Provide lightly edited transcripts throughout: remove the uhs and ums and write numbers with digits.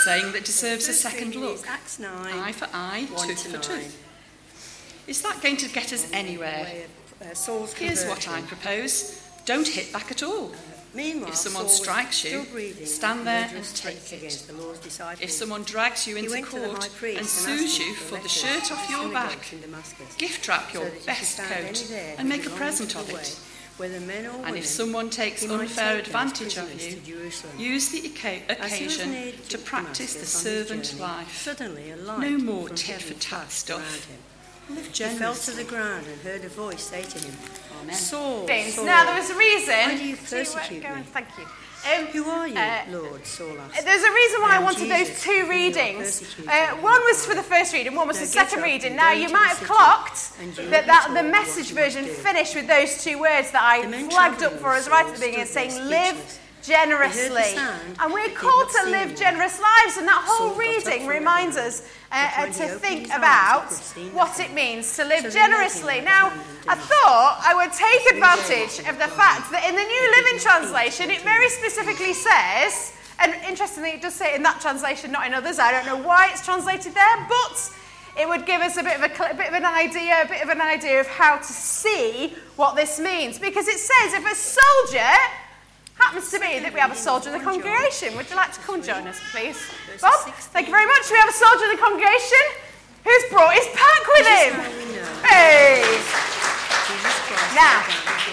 saying that deserves a second look. Acts 9, eye for eye, tooth for tooth. Is that going to get us anywhere? Here's what I propose. Don't hit back at all. If someone strikes you, stand there and take it. If someone drags you into court and sues you for the shirt off your back, gift wrap your best coat and make a present of it. And if someone takes unfair advantage of you, use the occasion to practice the servant life. No more tit-for-tat stuff. He fell to the ground and heard a voice say to him, Saul, Saul, now there was a reason. why do you persecute me? Thank you. Who are you, Lord? Saul asked. There's a reason why I wanted those two readings. One was for the first reading, one was the second reading. Now, you might have clocked that the Message version finished with those two words that I flagged up for us right at the beginning, saying, live generously. And we're called to live generous lives, and that whole reading reminds us to think about what it means to live generously. Now, I thought I would take advantage of the fact that in the New Living Translation, it very specifically says, and interestingly, it does say it in that translation, not in others. I don't know why it's translated there, but it would give us a bit of an idea of how to see what this means. Because it says if a soldier happens to be that we have a soldier in the congregation. Would you like to come join us, please? Bob, thank you very much. We have a soldier in the congregation who's brought his pack with him. Hey! Now,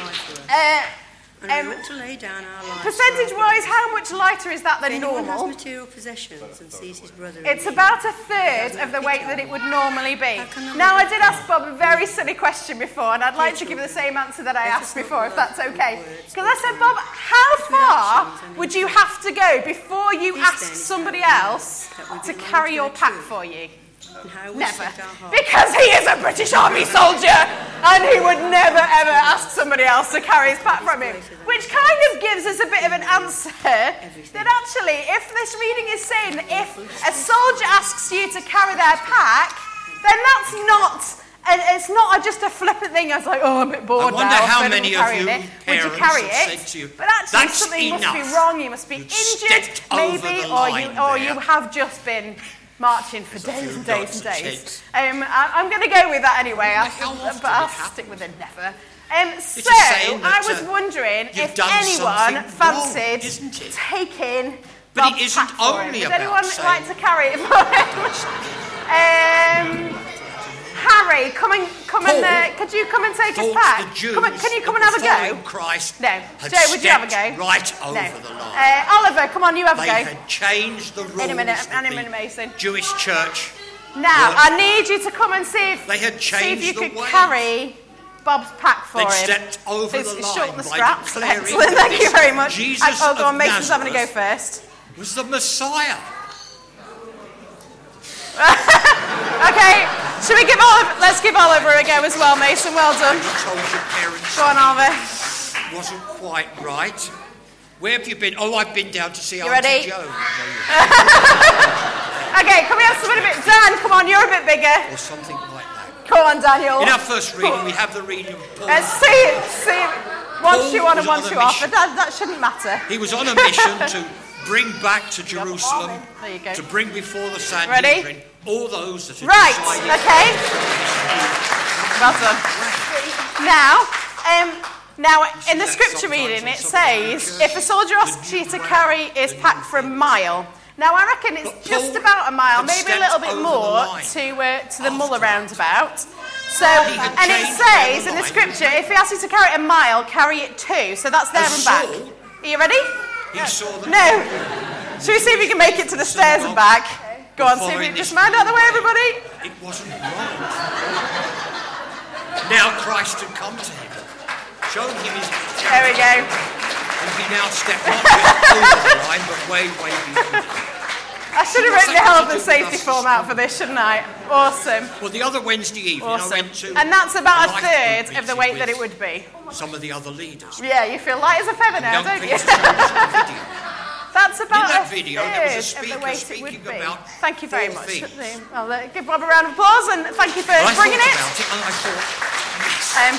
percentage-wise, how much lighter is that than normal? Material possessions and sees his brother it's about a third of the weight that it would normally be. Now, I did ask Bob a very silly question before, and I'd like to give the same answer that I asked before, if that's okay. Because I said, Bob, how far would you have to go before you asked somebody else to carry your pack for you? Never. Because he is a British Army soldier and he would never ever ask somebody else to carry his pack from him. Which kind of gives us a bit of an answer that actually, if this reading is saying that if a soldier asks you to carry their pack, then that's not, and it's not just a flippant thing. I was like, oh, I'm a bit bored now. I wonder how many of you would you carry have it? said to you, but actually that's something enough. must be wrong. You must be injured, maybe, or you have just been marching for days and days and days. I'm going to go with that anyway, but I'll stick with a never. So I was wondering if anyone fancied taking Bob's pack for him. Would anyone like to carry it for him? Harry, come and could you come and take his pack? Can you come and have a go? Christ no. Joe, would you have a go? Right over the line. Oliver, come on, you have a go. They had changed the rules. In a minute, Mason. Jewish church. Now, I need you to come and see if they had changed you could way. Carry Bob's pack for him. They stepped over the line. Shorten the straps. Excellent, thank you very much. Jesus go on, Mason's having a go first. Was the Messiah. Okay, let's give Oliver a go as well, Mason. Well done. You told your parents. Go on, Oliver. Wasn't quite right. Where have you been? Oh, I've been down to see Auntie ready? Joe. Okay, can we have someone a bit? Dan, come on, you're a bit bigger. Or something like that. Come on, Daniel. In our first reading, we have the reading of Paul. See, one shoe on and one shoe off, but that shouldn't matter. He was on a mission to bring back to Jerusalem, there you go. to bring before the Sanhedrin all those that had decided. Okay. Well done. Now, in the scripture reading, it says, if a soldier asks you to carry his pack for a mile. Now, I reckon it's just about a mile, maybe a little bit more to the Muller roundabout. So, and it says in the scripture, if he asks you to carry it a mile, carry it 2. So that's there and back. Are you ready? He saw the Should we see if we can make it to the stairs and back? Go on, see if you just mind out of the way, everybody. It wasn't right. Now Christ had come to him, showed him his. There we go. And he now stepped not just over the line, but way before. I should have written the health and safety form out for this, shouldn't I? Awesome. Well, the other Wednesday evening, I went to. And that's about a third of the weight that it would be. Some of the other leaders. Yeah, you feel light as a feather now, don't you? That's about in that video, there was a speaker of the weight speaking it would be. about Thank you very much. things. Well, give Bob a round of applause and thank you for bringing it. About it and I thought,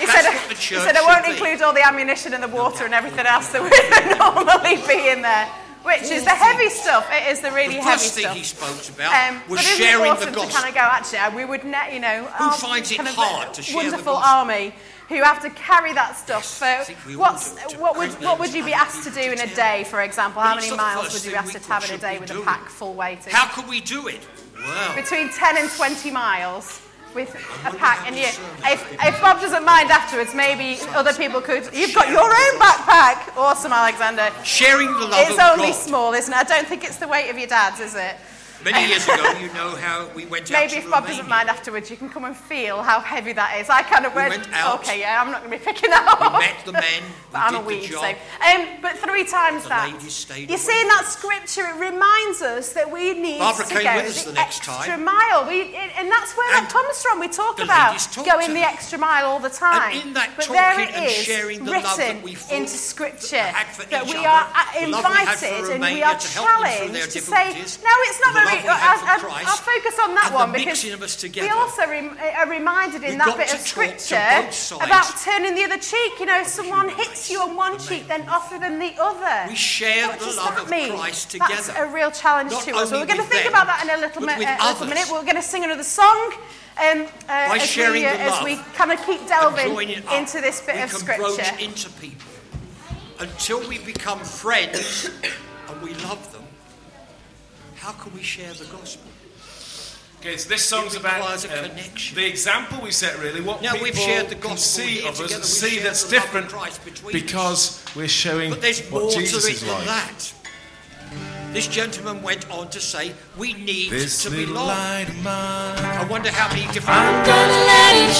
he said I won't include all the ammunition and the water and everything else that would normally be in there. which is the heavy stuff. It is the really heavy stuff. The first thing he spoke about was but sharing awesome the gospel. To kind of go, actually, we would, who finds it hard to share the gospel? Wonderful army who have to carry that stuff. So what would you be asked to do in a day, for example? How many miles would you be asked to have in a day with a pack full weighted? How could we do it? Well, between 10 and 20 miles with a pack. And if Bob doesn't mind afterwards, maybe other people could. You've got your own backpack. Awesome, Alexander. Sharing the love of It's God. only small, isn't it? I don't think it's the weight of your dad's, is it? Many years ago, you know how we went out Maybe to if Bob Romania. doesn't mind afterwards, you can come and feel how heavy that is. I kind of went out. Okay, yeah, I'm not going to be picking that up. We met the men. But I'm a weed, so. But 3 times that. You see, in that scripture, it reminds us that we need Barbara to came go with us the next extra time. mile. And that's where that comes from. We talk about going the extra mile all the time. And in that but there talking it and is, sharing the love that written we fought, into scripture, that we are invited and we are challenged to say, no, it's not very. I'll focus on that one because we also are reminded in that bit of scripture about turning the other cheek. You know, if someone hits you on one cheek, then offer them the other. We share the love of Christ together. That's a real challenge to us. We're going to think about that in a little minute. We're going to sing another song. As we kind of keep delving into this bit of scripture. We can broach into people until we become friends and we love them. How can we share the gospel? Okay, so this song's about the example we set, really. What people we've shared the gospel can see of us and see see that's different because we're showing but there's what more Jesus to it is than like. that. This gentleman went on to say, we need this to belong. Light of mine, I wonder how many different... I'm gonna let it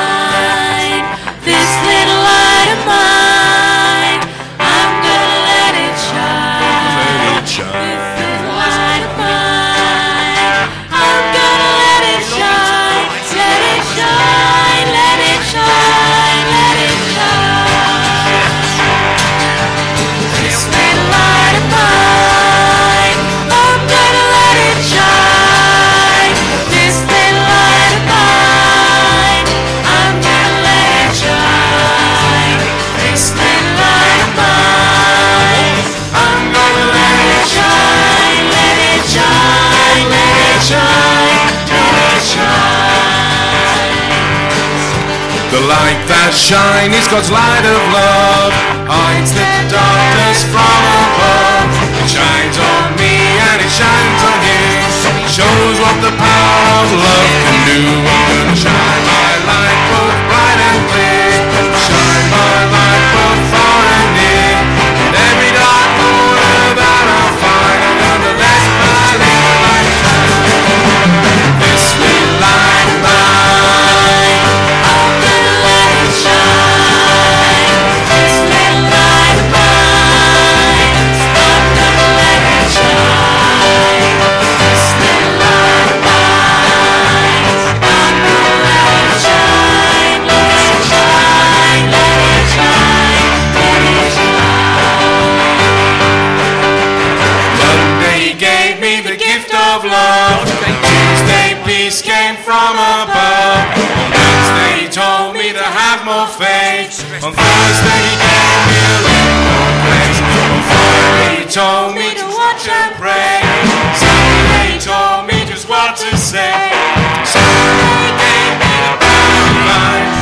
shine, this little light of mine. I'm gonna let it shine, let it shine. this little light of mine. I'm gonna let it shine, let it shine, let it shine, let it shine. This little light of mine, I'm gonna let it shine. This little light of mine, I'm gonna let it shine. This little light of mine, I'm gonna let it shine, let it shine, let it shine, let it shine. The light that shines is God's light of love, hides the darkness from above. It shines on me and it shines on you, shows what the power of love can do. I'm gonna shine my light both bright and clear, shine my light both far and near. In every dark corner that I find, I'm gonna let my little light shine. This little light of mine, I'm gonna let it shine. This little light of mine, I'm gonna let it shine. This little light of mine, I'm gonna let it shine. Let it shine, let it shine, let it shine. Monday he gave me the gift of love. Tuesday peace came from above. On Wednesday he told me to have more faith. On Thursday he gave me a little more grace. On Friday he told me to watch and pray. Saturday he told me just what to say. Sunday he gave me the power of life.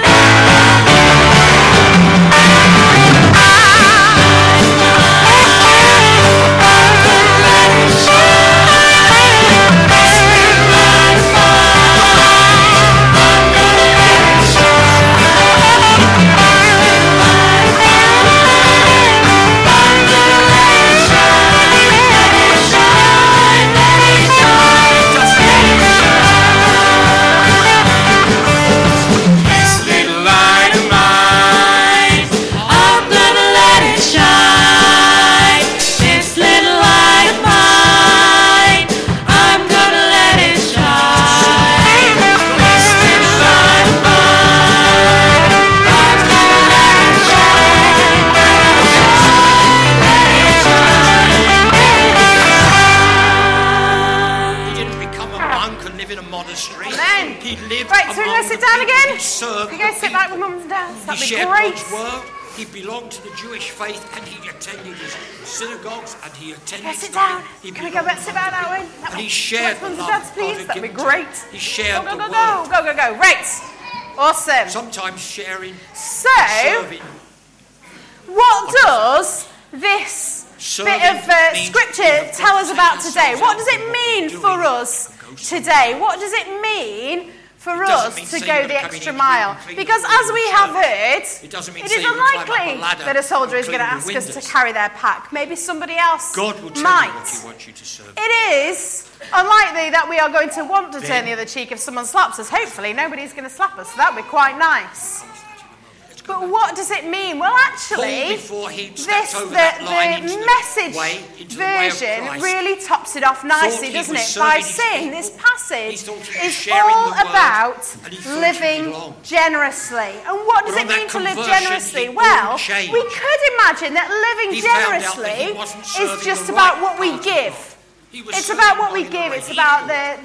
This little light of mine, I'm gonna let it shine. This little light of mine, I'm gonna let it shine. This little light of mine, I'm gonna let it shine. Let it shine, let it shine. He didn't become a monk and live in a monastery. Amen. He lived Right, so we're among going to sit the down people again. who served You guys the sit back with people. mums and dads. He That'd be shared great. God's word. He belonged to the Jewish faith, and he attended his synagogues, and he attended... Sit down. Can we go back, sit down, Owen? And he shared the love Dads, please. That'd be great. He shared the word. Go. Right. Awesome. Sometimes sharing, serving. What does this bit of scripture tell us about today? What does it mean for us today? What does it mean for us to go the extra mile? Because as we have heard, it is unlikely that a soldier is going to ask us to carry their pack. Maybe somebody else God will tell might. you what he wants you to serve. It is unlikely that we are going to want to turn the other cheek if someone slaps us. Hopefully nobody's going to slap us, so that would be quite nice. But what does it mean? Well, actually, the message version really tops it off nicely, doesn't it? By saying this passage is all about living generously. And what does it mean to live generously? Well, we could imagine that living generously is just about what we give. It's about what we give. It's about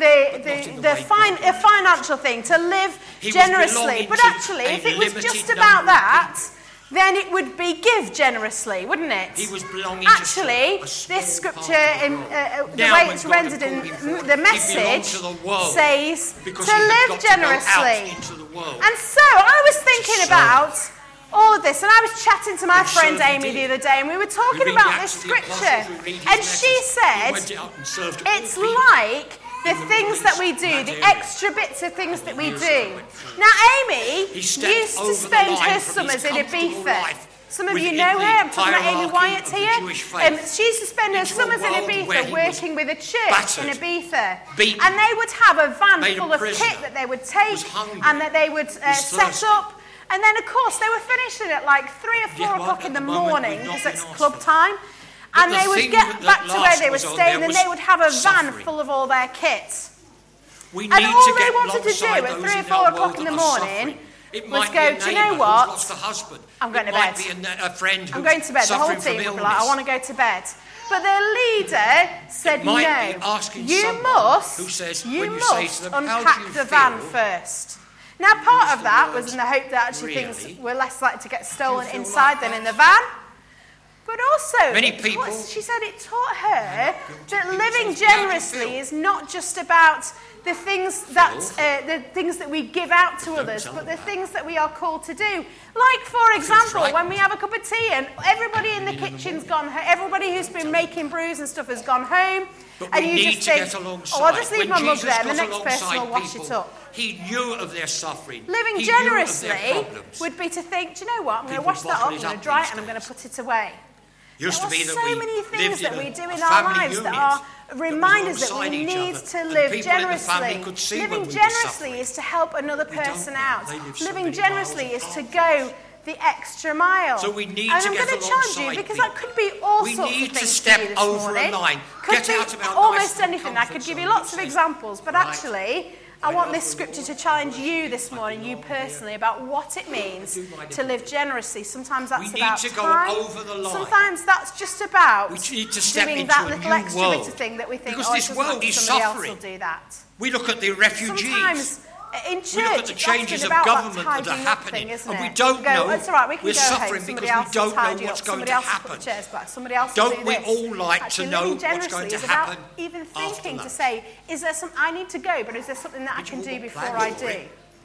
the financial thing, to live generously. But actually, if it was just about that, then it would be give generously, wouldn't it? Actually, this scripture, the way it's rendered in the message, says to live generously. And so I was thinking about all of this, and I was chatting to my friend Amy the other day, and we were talking about this scripture, and she said it's like the things that we do, the extra bits of things that we do. Now, Amy used to spend her summers in Ibiza. Some of you know her. I'm talking about Amy Wyatt here. She used to spend her summers in Ibiza working with a church in Ibiza. And they would have a van full of kit that they would take and that they would set up. And then, of course, they were finishing at like 3 or 4 o'clock in the morning because it's club time. And they would get back to where they were staying, and they would have a van full of all their kit. And all they wanted to do at 3 or 4 o'clock in the morning was go, do you know what? I'm going to bed. I'm going to bed. The whole team would be like, I want to go to bed. But their leader said, no, you must unpack the van first. Now, part of that was in the hope that actually things were less likely to get stolen inside than in the van. But also, she said it taught her that living generously is not just about the things that we give out to others, but the things that we are called to do. Like, for example, when we have a cup of tea and everybody in the kitchen's gone home, everybody who's been making brews and stuff has gone home, and you just think, I'll just leave my mug there and the next person will wash it up. He knew of their suffering. Living generously would be to think, do you know what, I'm going to wash that up, I'm going to dry it, and I'm going to put it away. There are so many things that we do in our lives that are reminders that we need to live generously. Living generously is to help another person out. Living generously is to go the extra mile. So we need and to I'm get going to challenge you because that could be all sorts of things. We need to step over a line. Could be almost anything. I could give you lots of examples, but actually, I want this scripture to challenge you this morning, you personally, about what it means to live generously. Sometimes that's about time. Sometimes that's just about doing that little extra bit of thing that we think, oh, it doesn't somebody else will do that. We look at the refugees. Sometimes in church, we look at the changes of government that are happening, and we don't know. It's all right, we can we're go suffering home. because we don't know what's going to happen. Somebody else don't we all like to know what's going to happen? Even thinking to say, is there some? I need to go, but is there something that I can do before I do?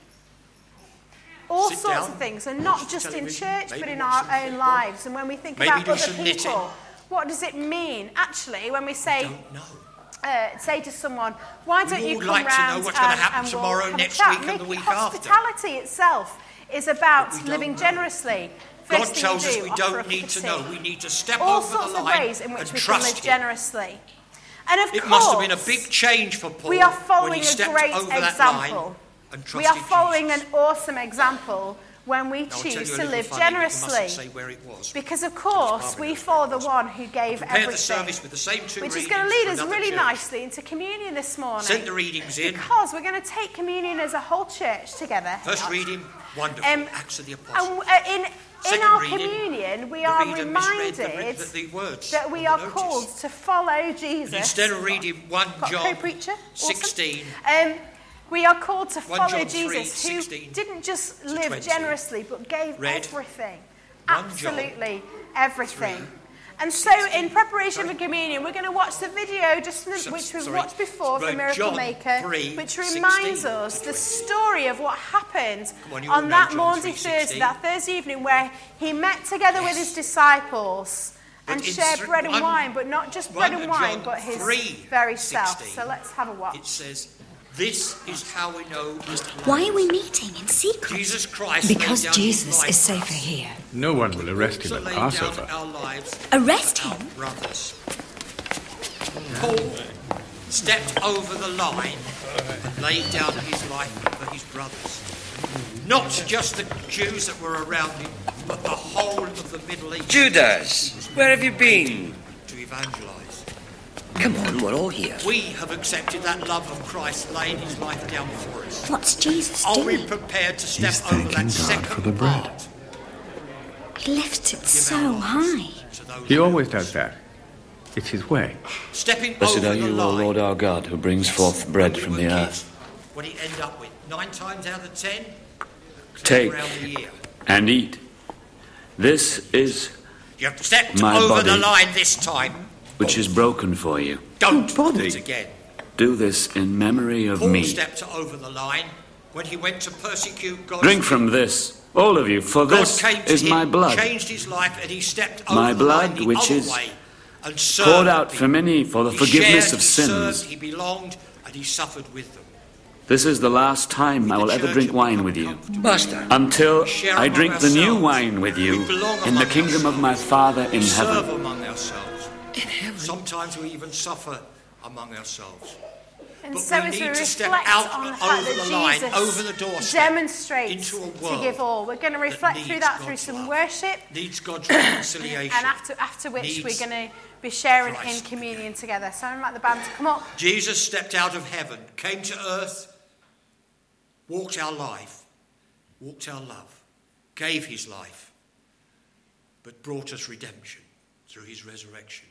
All sorts of things, and not just in church, but in our own lives. And when we think about other people, what does it mean? Actually, when we say, say to someone, why don't you come round to know what's going to happen tomorrow, next week, and the week after. Hospitality itself is about living generously. God tells us we don't need to know. We need to step all over the line sorts of ways in which we can live generously. And of course, it must have been a big change for Paul. We are following a great example. We are following an awesome example when we choose to live generously. Because, of course, we follow the one who gave everything. Which is going to lead us really nicely into communion this morning. Send the readings in. Because we're going to take communion as a whole church together. First reading, wonderful. Acts of the Apostles. In our communion, we are reminded that we are called to follow Jesus. Instead of reading 1 John 16, we are called to follow Jesus, who didn't just live generously, but gave everything. absolutely everything. And so, in preparation for communion, we're going to watch the video which we've watched before from Miracle Maker, which reminds us the story of what happened on that Maundy Thursday, that Thursday evening, where he met together with his disciples and shared bread and wine, but not just bread and wine, but his very self. So let's have a watch. It says, "This is how we know." Why are we meeting in secret? Jesus Christ. Because Jesus is safer here. No one will arrest him at Passover. Arrest him? Brothers. Paul stepped over the line and laid down his life for his brothers. Not just the Jews that were around him, but the whole of the Middle East. Judas, where have you been? To evangelise. Come on, we're all here. We have accepted that love of Christ laying his life down for us. What's Jesus Are doing? we prepared to step He's over thanking that God second for the bread. part? He lifts it so high. He always does that. It's his way. Stepping Blessed over are the you, O line. Lord our God, who brings forth bread from the earth. What do you end up with? 9 times out of 10? Take Around the year. and eat. This is You have stepped my over the body. line this time. which is broken for you. Don't Body. do it again. Do this in memory of Paul me. stepped over the line when he went to persecute God's Drink from this, all of you, for God this came to is him, my blood, changed his life, and he stepped My over the blood, line the which other is way and served poured out the for many for the people. forgiveness He of shared, he sins. served, he belonged, and he suffered with them. This is the last time I will ever drink wine with you, Master, until Share I among drink the new ourselves. wine with you We belong in the among kingdom of my ourselves. Father in We serve heaven. among ourselves. Sometimes we even suffer among ourselves. And But so we as we need to step reflect out on the over fact the that line, Jesus over the doorstep, demonstrates into a to world give all, we're going to that reflect through needs that through God's some love, worship, needs God's reconciliation. and after which needs we're going to be sharing in Christ communion together. So I'm at the band to come up. Jesus stepped out of heaven, came to earth, walked our life, walked our love, gave his life, but brought us redemption through his resurrection.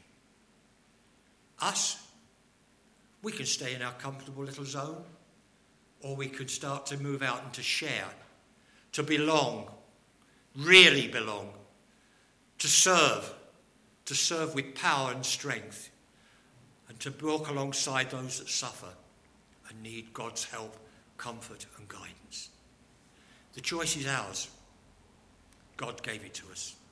Us, we can stay in our comfortable little zone, or we could start to move out and to share, to belong, really belong, to serve with power and strength, and to walk alongside those that suffer and need God's help, comfort and guidance. The choice is ours. God gave it to us.